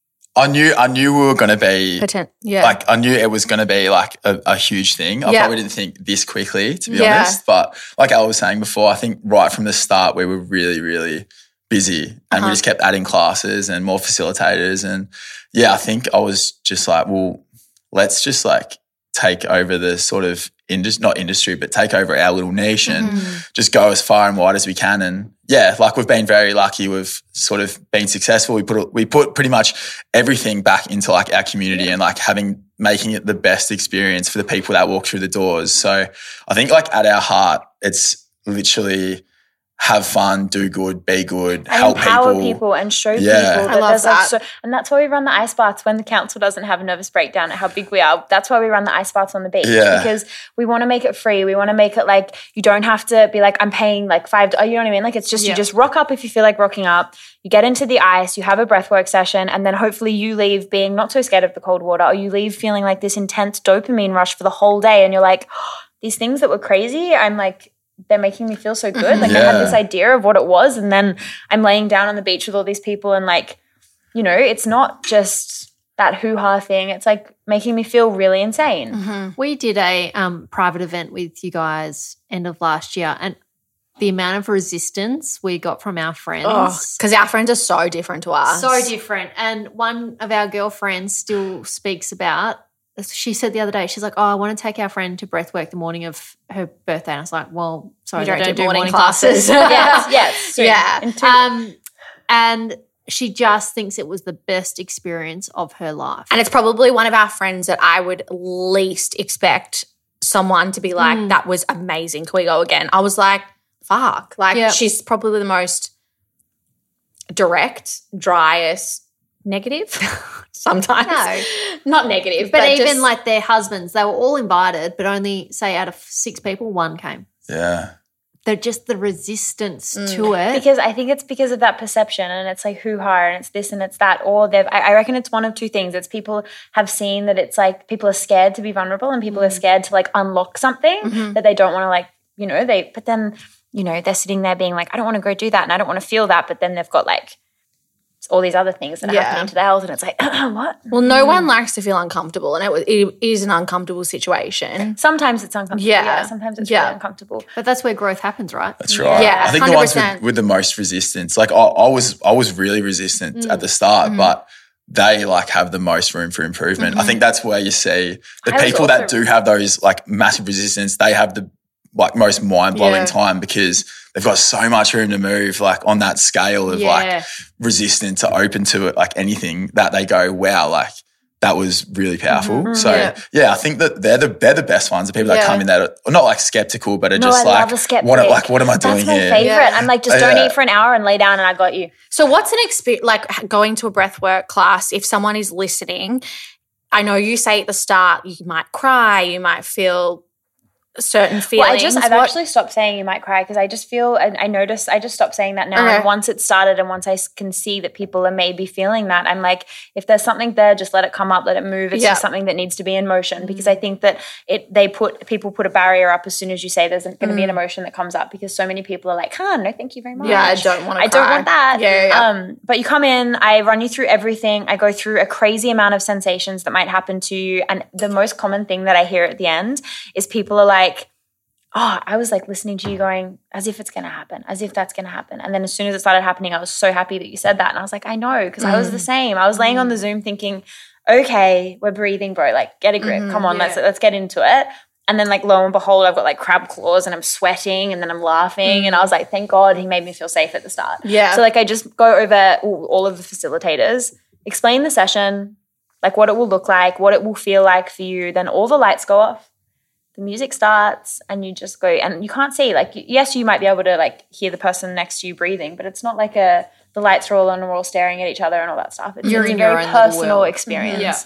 I knew I knew we were going to be Potent- yeah. like I knew it was going to be like a, a huge thing. I Yeah. probably didn't think this quickly, to be Yeah. honest. But like I was saying before, I think right from the start we were really, really busy and Uh-huh. we just kept adding classes and more facilitators. And yeah, I think I was just like, well, let's just like take over the sort of industry, not industry, but take over our little niche and Mm-hmm. just go as far and wide as we can. And yeah, like we've been very lucky. We've sort of been successful. We put, we put pretty much everything back into like our community and like having, making it the best experience for the people that walk through the doors. So I think like at our heart, it's literally have fun, do good, be good, And help empower people. people and show Yeah. people I that love there's like that. so, and that's why we run the ice baths when the council doesn't have a nervous breakdown at how big we are. That's why we run the ice baths on the beach Yeah. because we want to make it free. We want to make it like you don't have to be like I'm paying like five. You know what I mean? Like it's just Yeah. you just rock up if you feel like rocking up. You get into the ice, you have a breathwork session, and then hopefully you leave being not so scared of the cold water, or you leave feeling like this intense dopamine rush for the whole day, and you're like, oh, these things that were crazy, I'm like. They're making me feel so good. Like I had Yeah. this idea of what it was, and then I'm laying down on the beach with all these people, and like, you know, it's not just that hoo-ha thing. It's like making me feel really insane. We did a um, private event with you guys end of last year, and the amount of resistance we got from our friends. Because our friends are so different to us. So different. And one of our girlfriends still speaks about, she said the other day, she's like, oh, I want to take our friend to breathwork the morning of her birthday. And I was like, well, sorry, You they don't don't do do morning morning classes. classes. yes, yes. soon. Yeah. In two- um, and she just thinks it was the best experience of her life. And it's probably one of our friends that I would least expect someone to be like, Mm. that was amazing. Can we go again? I was like, fuck. Like Yep. she's probably the most direct, driest, negative sometimes. No. Not negative, But, but, even just, like their husbands, they were all invited, but only, say, out of six people, one came. Yeah. They're just the resistance Mm. to it. Because I think it's because of that perception, and it's like hoo-ha and it's this and it's that, or they've I, I reckon it's one of two things. It's people have seen that it's like people are scared to be vulnerable and people Mm. are scared to like unlock something Mhm. that they don't want to like, you know, they but then, you know, they're sitting there being like, I don't want to go do that and I don't want to feel that, but then they've got like all these other things that are Yeah. happening to their health and it's like, what? well, no one likes to feel uncomfortable, and it, was- it is an uncomfortable situation. Sometimes it's uncomfortable. Yeah. Yeah. Sometimes it's Yeah. really uncomfortable. But that's where growth happens, right? That's right. Yeah, I think the ones one hundred percent. with, with the most resistance, like I, I was, I was really resistant at the start, Mm-hmm. but they like have the most room for improvement. I think that's where you see the I was people that also- do have those like massive resistance. They have the like most mind blowing Yeah. time because they've got so much room to move. Like on that scale of Yeah. like resistant to open to it, like anything that they go, wow, like. That was really powerful. So Yeah. yeah. I think that they're the they're the best ones. The people that Yeah. come in that are not like skeptical, but are No, just I like, love a skeptic. what like what am I doing That's my here? favorite. Yeah. I'm like, just Oh, don't yeah. eat for an hour and lay down and I got you. So what's an experience, like going to a breathwork class, if someone is listening, I know you say at the start you might cry, you might feel certain feelings. Well, I just I've What- actually stopped saying you might cry because I just feel and I notice I just stopped saying that now. Okay. And once it started and once I s- can see that people are maybe feeling that, I'm like, if there's something there, just let it come up, let it move. It's Yeah. just something that needs to be in motion because I think that it they put people put a barrier up as soon as you say there's going to be an emotion that comes up because so many people are like, huh, no, thank you very much. Yeah, I don't want to I don't want that. Yeah, yeah, yeah. Um, but you come in, I run you through everything. I go through a crazy amount of sensations that might happen to you. And the most common thing that I hear at the end is people are like, oh, I was like listening to you going as if it's going to happen, as if that's going to happen. And then as soon as it started happening, I was so happy that you said that. And I was like, I know, because I was the same. I was laying on the Zoom thinking, okay, we're breathing, bro. Like, get a grip. Come on, let's let's get into it. And then like lo and behold, I've got like crab claws and I'm sweating and then I'm laughing. And I was like, thank God he made me feel safe at the start. Yeah. So like I just go over all, all of the facilitators, explain the session, like what it will look like, what it will feel like for you. Then all the lights go off. The music starts and you just go and you can't see like yes you might be able to like hear the person next to you breathing but it's not like a the lights are all on and we're all staring at each other and all that stuff. It's, You're it's in a very your own little personal world. experience. Yeah.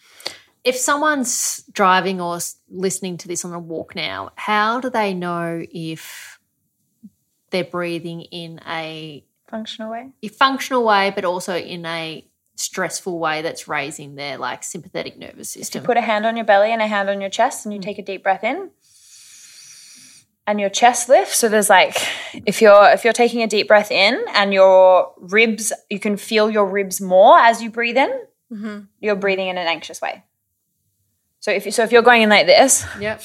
If someone's driving or s- listening to this on a walk now, how do they know if they're breathing in a, Functional way. a functional way but also in a stressful way that's raising their like sympathetic nervous system? Put a hand on your belly and a hand on your chest and you take a deep breath in and your chest lifts. So there's like if you're if you're taking a deep breath in and your ribs, you can feel your ribs more as you breathe in, Mm-hmm. you're breathing in an anxious way. So if you, so if you're going in like this, Yep.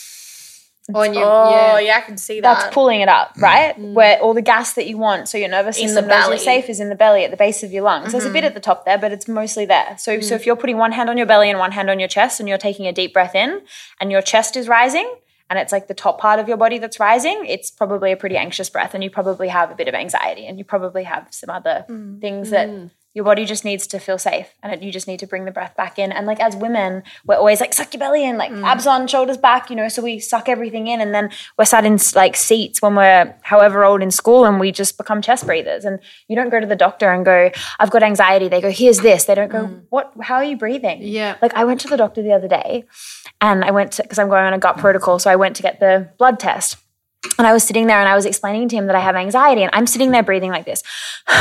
On your, Oh, yeah. yeah, I can see that. that's pulling it up, right? Where all the gas that you want, so your nervous In system the knows belly. you're safe, is in the belly at the base of your lungs. There's a bit at the top there, but it's mostly there. So, so if you're putting one hand on your belly and one hand on your chest, and you're taking a deep breath in, and your chest is rising, and it's like the top part of your body that's rising, it's probably a pretty anxious breath, and you probably have a bit of anxiety, and you probably have some other things that your body just needs to feel safe, and it, you just need to bring the breath back in. And like as women, we're always like suck your belly in, like abs on, shoulders back, you know. So we suck everything in, and then we're sat in like seats when we're however old in school, and we just become chest breathers. And you don't go to the doctor and go, "I've got anxiety." They go, "Here's this." They don't go, "What? How are you breathing?" Yeah. Like I went to the doctor the other day, and I went to because I'm going on a gut protocol, so I went to get the blood test. And I was sitting there and I was explaining to him that I have anxiety, and I'm sitting there breathing like this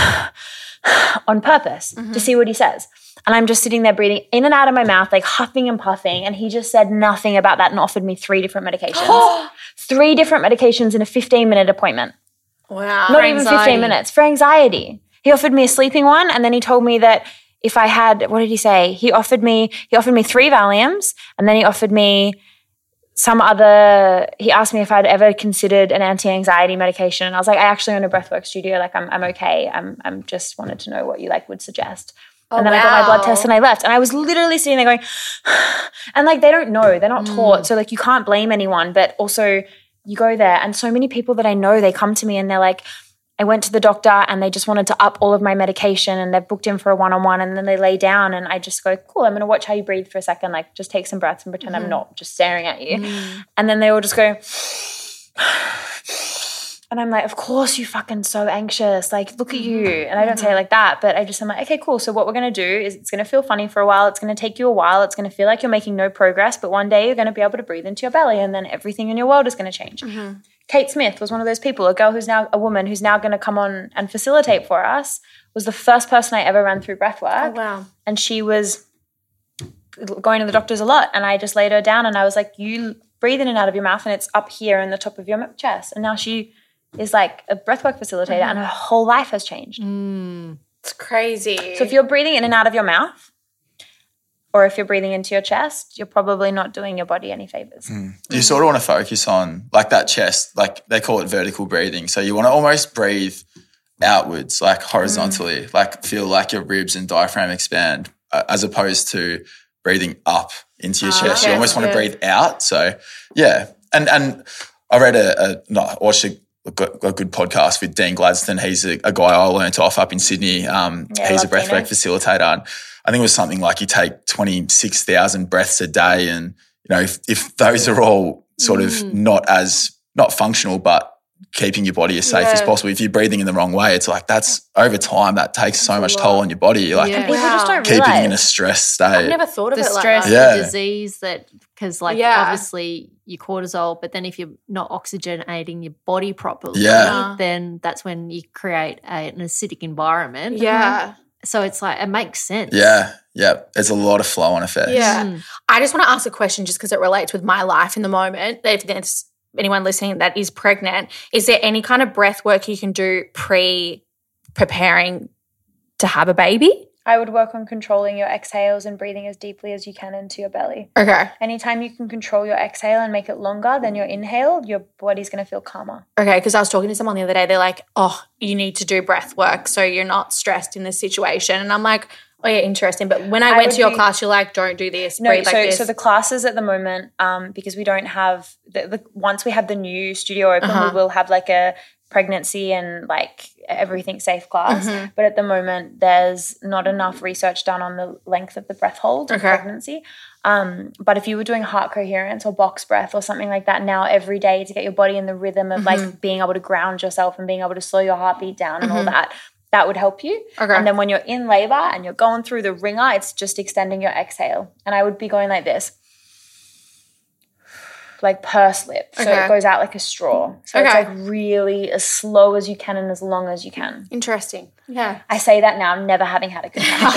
on purpose to see what he says. And I'm just sitting there breathing in and out of my mouth, like huffing and puffing. And he just said nothing about that and offered me three different medications. three different medications in a fifteen minute appointment. Wow. Not even fifteen minutes for anxiety. He offered me a sleeping one, and then he told me that if I had, what did he say? He offered me, he offered me three Valiums, and then he offered me some other, he asked me if I'd ever considered an anti-anxiety medication. And I was like, I actually own a breathwork studio. Like I'm, I'm okay. I'm, I'm just wanted to know what you like would suggest. And then I got my blood test and I left. And I was literally sitting there going, and like, they don't know, they're not taught. So like, you can't blame anyone, but also you go there. And so many people that I know, they come to me and they're like, I went to the doctor and they just wanted to up all of my medication and they've booked in for a one-on-one and then they lay down and I just go, cool, I'm going to watch how you breathe for a second. Like just take some breaths and pretend mm-hmm. I'm not just staring at you. Mm. And then they all just go, and I'm like, of course you fucking so anxious. Like, look at you. And I don't say it like that, but I just, I'm like, okay, cool. So what we're going to do is it's going to feel funny for a while. It's going to take you a while. It's going to feel like you're making no progress, but one day you're going to be able to breathe into your belly and then everything in your world is going to change. Mm-hmm. Kate Smith was one of those people, a girl who's now, a woman who's now going to come on and facilitate for us, was the first person I ever ran through breath work. Oh, wow. And she was going to the doctors a lot. And I just laid her down and I was like, you breathe in and out of your mouth and it's up here in the top of your chest. And now she is like a breathwork facilitator mm-hmm. and her whole life has changed. Mm. It's crazy. So if you're breathing in and out of your mouth or if you're breathing into your chest, you're probably not doing your body any favors. Mm. Mm-hmm. You sort of want to focus on like that chest, like they call it vertical breathing. So you want to almost breathe outwards, like horizontally, mm. like feel like your ribs and diaphragm expand uh, as opposed to breathing up into your uh, chest. Okay. You almost want to breathe out. So yeah. And, and I read a, a not, watched a, a good podcast with Dean Gladstone. He's a, a guy I learned off up in Sydney. Um, yeah, he's a breathwork facilitator. And I think it was something like you take twenty-six thousand breaths a day. And, you know, if, if those are all sort of mm. not as, not functional, but keeping your body as safe yeah. as possible. If you're breathing in the wrong way, it's like that's over time that takes so much toll on your body. You're like yeah. people just don't keeping realize. in a stress state. I've never thought of the it like stress, that. Yeah. the disease that because like yeah. obviously your cortisol, but then if you're not oxygenating your body properly, yeah. then that's when you create a, an acidic environment. Yeah. So it's like it makes sense. Yeah. Yeah. There's a lot of flow on effects. Yeah. Mm. I just want to ask a question just because it relates with my life in the moment. If there's anyone listening that is pregnant, is there any kind of breath work you can do pre-preparing to have a baby? I would work on controlling your exhales and breathing as deeply as you can into your belly. Okay. Anytime you can control your exhale and make it longer than your inhale, your body's going to feel calmer. Okay, because I was talking to someone the other day. They're like, oh, you need to do breath work so you're not stressed in this situation. And I'm like, oh, yeah, interesting. But when I, I went to your be, class, you're like, don't do this, no, breathe so, like this. So the classes at the moment, um, because we don't have the, the, – once we have the new studio open, uh-huh. we will have like a pregnancy and like everything safe class. Mm-hmm. But at the moment, there's not enough research done on the length of the breath hold in okay. pregnancy. Um, but if you were doing heart coherence or box breath or something like that now every day to get your body in the rhythm of mm-hmm. like being able to ground yourself and being able to slow your heartbeat down and mm-hmm. all that, that would help you. Okay. And then when you're in labor and you're going through the ringer, it's just extending your exhale. And I would be going like this, like pursed lip. So okay. it goes out like a straw. So okay. it's like really as slow as you can and as long as you can. Interesting. Yeah. I say that now, never having had a good time.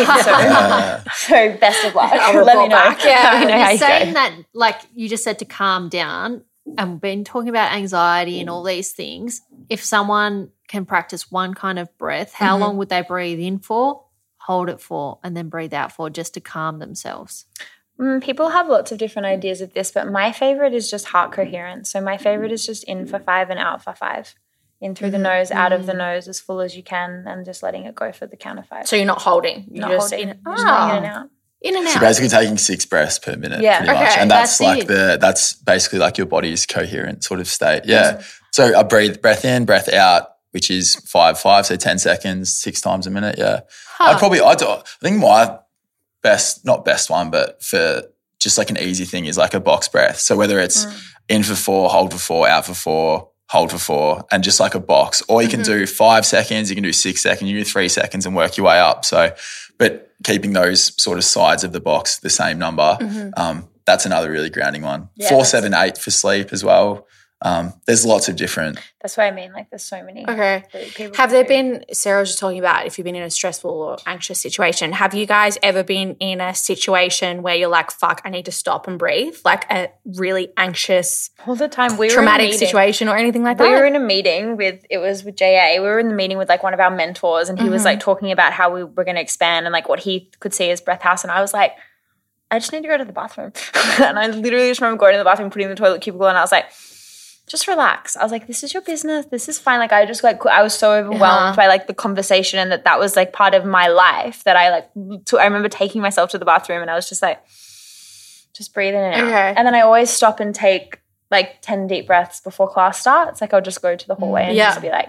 so, so best of luck. I'll Let me know. Back. Yeah. Let me know how You're you saying go. that, like you just said, to calm down, and we've been talking about anxiety and all these things. If someone can practice one kind of breath, how mm-hmm. long would they breathe in for, hold it for, and then breathe out for, just to calm themselves? Mm, people have lots of different ideas of this, but my favorite is just heart coherence. So my favorite is just in for five and out for five. In through mm-hmm. the nose, out of the nose as full as you can, and just letting it go for the count of five. So you're not holding. You're not just holding. In, you're just going in and out. In and out. So basically taking six breaths per minute yeah. pretty okay. much. And that's, That's like it. the that's basically like your body's coherent sort of state. Yeah. Mm-hmm. So I breathe breath in, breath out, which is five, five, so ten seconds, six times a minute. Yeah. Huh. I'd probably I I think my best, not best one, but for just like an easy thing is like a box breath. So whether it's mm. in for four, hold for four, out for four, hold for four, and just like a box. Or you can mm-hmm. do five seconds, you can do six seconds, you can do three seconds and work your way up. So, but keeping those sort of sides of the box the same number, mm-hmm. um, that's another really grounding one. Yeah, four, seven, eight for sleep as well. Um, there's lots of different. That's what I mean. Like there's so many. Okay. People have there do. been, Sarah was just talking about if you've been in a stressful or anxious situation, have you guys ever been in a situation where you're like, fuck, I need to stop and breathe? Like a really anxious, all the time. We traumatic were in a situation or anything like we that? We were in a meeting with, it was with J A. We were in the meeting with like one of our mentors and he mm-hmm. was like talking about how we were going to expand and like what he could see as Breath House. And I was like, I just need to go to the bathroom. And I literally just remember going to the bathroom, putting the toilet cubicle and I was like, just relax. I was like, this is your business. This is fine. Like I just like, I was so overwhelmed uh-huh. by like the conversation and that that was like part of my life that I like, to, I remember taking myself to the bathroom and I was just like, just breathe in and out. Okay. And then I always stop and take like ten deep breaths before class starts. Like I'll just go to the hallway and yeah. just be like,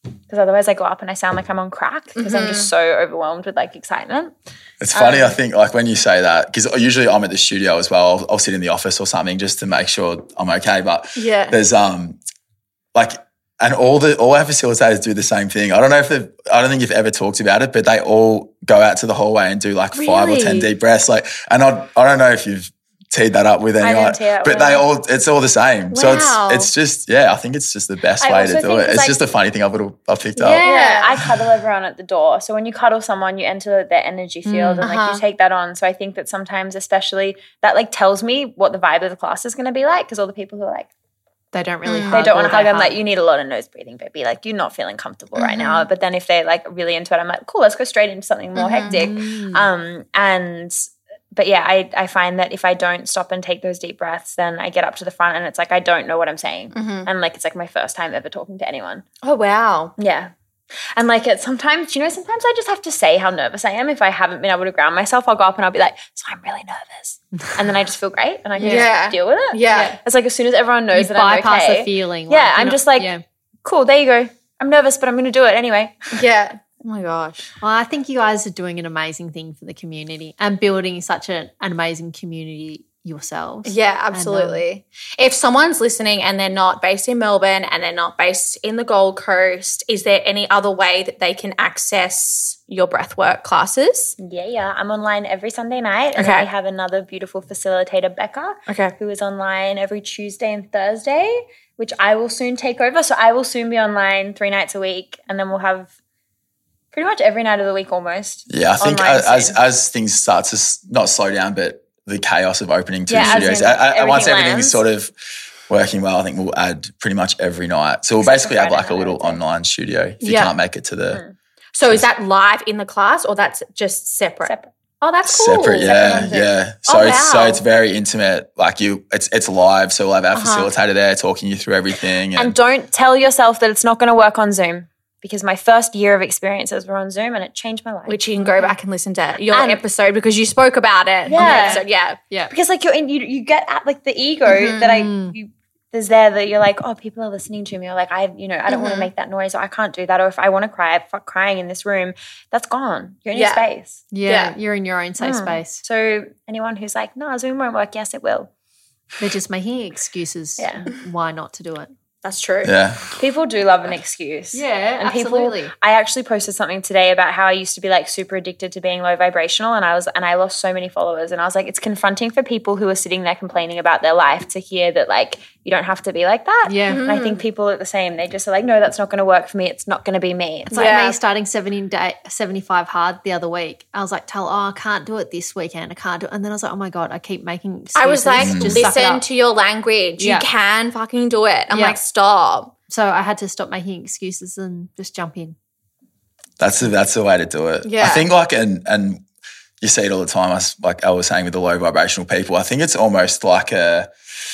because otherwise I go up and I sound like I'm on crack because I'm just so overwhelmed with like excitement. It's funny, Um, I think, like when you say that, because usually I'm at the studio as well. I'll, I'll sit in the office or something just to make sure I'm okay. But Yeah. there's um like, and all the all our facilitators do the same thing. I don't know if they've, I don't think you've ever talked about it, but they all go out to the hallway and do like five or ten Really? deep breaths. Like, and I I don't know if you've teed that up with anyone, didn't tee it up but with they anyone. all it's all the same. So Wow. it's it's just yeah, I think it's just the best I way also to do think it. it's It's like- just a funny thing I've little I picked up. Yeah, I cuddle everyone at the door. So when you cuddle someone, you enter their energy field and like Uh-huh. you take that on. So I think that sometimes, especially, that like tells me what the vibe of the class is going to be like because all the people who are like, They don't really hug. they don't or want to hug, they I'm like, you need a lot of nose breathing, baby. Like you're not feeling comfortable right Mm-hmm. now. But then if they're like really into it, I'm like, cool, let's go straight into something more hectic. Mm. Um, and but yeah, I, I find that if I don't stop and take those deep breaths, then I get up to the front and it's like I don't know what I'm saying. Mm-hmm. And like it's like my first time ever talking to anyone. Oh, wow. Yeah. And like it sometimes, you know, sometimes I just have to say how nervous I am. If I haven't been able to ground myself, I'll go up and I'll be like, so I'm really nervous. And then I just feel great and I can Yeah. just deal with it. Yeah. It's like as soon as everyone knows You that I'm bypass okay. the feeling. Yeah, like, I'm you're just not- like- yeah. Cool, there you go. I'm nervous, but I'm going to do it anyway. Yeah. Oh, my gosh. Well, I think you guys are doing an amazing thing for the community and building such a, an amazing community yourselves. Yeah, absolutely. If someone's listening and they're not based in Melbourne and they're not based in the Gold Coast, is there any other way that they can access your breathwork classes? Yeah, yeah. I'm online every Sunday night. And Okay. I have another beautiful facilitator, Becca, Okay. who is online every Tuesday and Thursday, which I will soon take over. So I will soon be online three nights a week. And then we'll have pretty much every night of the week almost. Yeah, I think online as, as soon. as things start to s- not slow down, but the chaos of opening two Yeah, as studios, in a- a- and once everything everything's lands. sort of working well, I think we'll add pretty much every night. So we'll Except basically for have Friday like a night, little I think. online studio if you Yeah. can't make it to the So is that live in the class or that's just separate? Separate. Oh, that's cool. separate. Yeah, Separate. yeah. So Oh, it's so wow. it's very intimate. Like you, it's it's live. So we'll have our Uh-huh. facilitator there talking you through everything. And, And don't tell yourself that it's not going to work on Zoom because my first year of experiences were on Zoom and it changed my life. Which you can go back and listen to your And- episode because you spoke about it on the Yeah. episode. Yeah. Yeah. because like you're in, you you get at like the ego Mm-hmm. that I you there's there that you're like, oh, people are listening to me, or like I you know I don't Mm-hmm. want to make that noise, or I can't do that, or if I want to cry, fuck crying in this room, that's gone. You're in Yeah. your space. Yeah, Yeah. you're in your own safe Mm. space. So anyone who's like, no, Zoom won't work, yes, it will. They're just making excuses Yeah. why not to do it. That's true. yeah, People do love an excuse. Yeah, And absolutely. people, I actually posted something today about how I used to be like super addicted to being low vibrational, and I was, and I lost so many followers. And I was like, it's confronting for people who are sitting there complaining about their life to hear that like you don't have to be like that. Yeah. And I think people are the same. They just are like, no, that's not going to work for me. It's not going to be me. It's like Yeah. me starting seventy day, seventy-five hard the other week. I was like, tell, oh, I can't do it this weekend. I can't do it. And then I was like, oh my God, I keep making excuses. I was like, Just suck it listen up. to your language. Yeah. You can fucking do it. I'm Yeah. like, stop. So I had to stop making excuses and just jump in. that's the, that's the way to do it. Yeah. I think like and and you see it all the time. As like I was saying with the low vibrational people, I think it's almost like a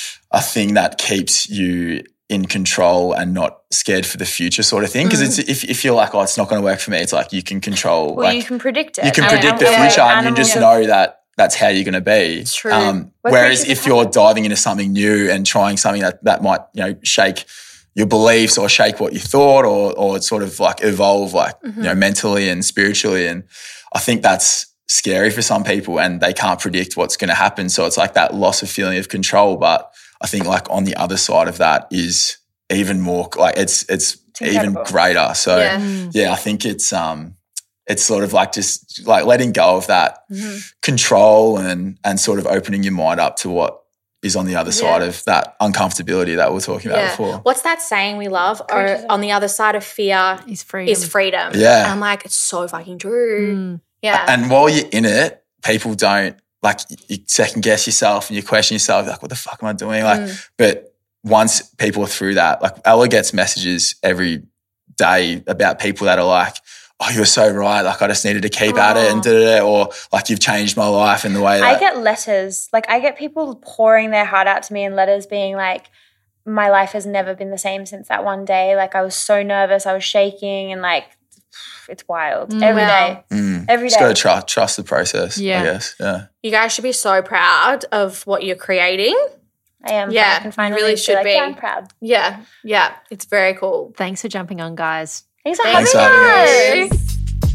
a thing that keeps you in control and not scared for the future sort of thing. Because it's if, if you're like, oh, it's not going to work for me, it's like you can control. Well, like, you can predict it. you can And- predict and the we're like future and you just animals. know that that's how you're going to be. It's true. Um, We're whereas creatures if of you're habit. diving into something new and trying something that, that might, you know, shake your beliefs or shake what you thought or or sort of like evolve like, you know, mentally and spiritually. And I think that's scary for some people and they can't predict what's going to happen. So it's like that loss of feeling of control. But I think like on the other side of that is even more like it's it's, even incredible. greater. So Yeah. yeah, I think it's um it's sort of like just like letting go of that Mm-hmm. control and and sort of opening your mind up to what is on the other side of that uncomfortability that we were talking about Yeah. before. What's that saying we love? Or on the other side of fear Is freedom. is freedom. Yeah. And I'm like, it's so fucking true. Mm. Yeah. And while you're in it, people don't like you second guess yourself and you question yourself like, what the fuck am I doing? Like, Mm. but once people are through that, like Ella gets messages every day about people that are like, oh, you're so right. Like I just needed to keep at it and da da da, or like you've changed my life in the way that I get letters. Like I get people pouring their heart out to me in letters being like, my life has never been the same since that one day. Like I was so nervous. I was shaking and like, it's wild. Every Wow. day. mm, Every just day. got to trust trust the process. Yeah. I guess. Yeah. You guys should be so proud of what you're creating. I am. Yeah, I can finally you really be should like, be. yeah, I'm proud. Yeah. Yeah. It's very cool. Thanks for jumping on, guys. Thanks for Thanks having for having us.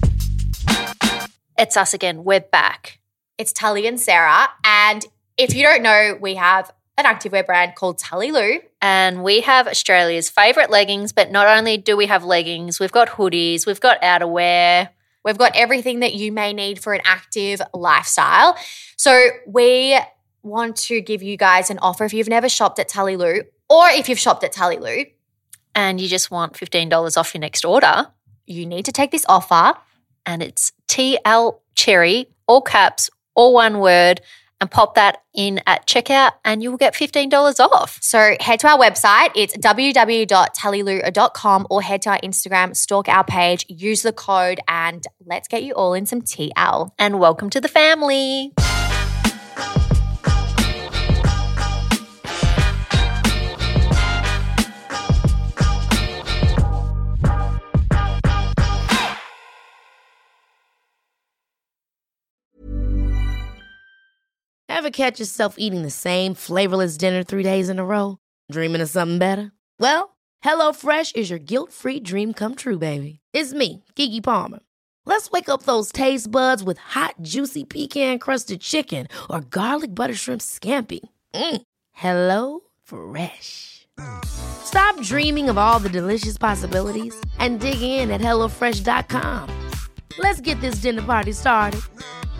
It's us again. We're back. It's Tully and Sarah. And if you don't know, we have an activewear brand called Tully Lou. And we have Australia's favourite leggings, but not only do we have leggings, we've got hoodies, we've got outerwear. We've got everything that you may need for an active lifestyle. So we want to give you guys an offer if you've never shopped at Tully Lou, or if you've shopped at Tully Lou And you just want fifteen dollars off your next order. You need to take this offer. And it's T L Cherry, all caps, all one word, and pop that in at checkout and you will get fifteen dollars off. So head to our website. It's w w w dot tully lou dot com or head to our Instagram, stalk our page, use the code, and let's get you all in some T L. And welcome to the family. Ever catch yourself eating the same flavorless dinner three days in a row? Dreaming of something better? Well, HelloFresh is your guilt-free dream come true, baby. It's me, Keke Palmer. Let's wake up those taste buds with hot, juicy pecan-crusted chicken or garlic butter shrimp scampi. Mm. Hello Fresh. Stop dreaming of all the delicious possibilities and dig in at hello fresh dot com. Let's get this dinner party started.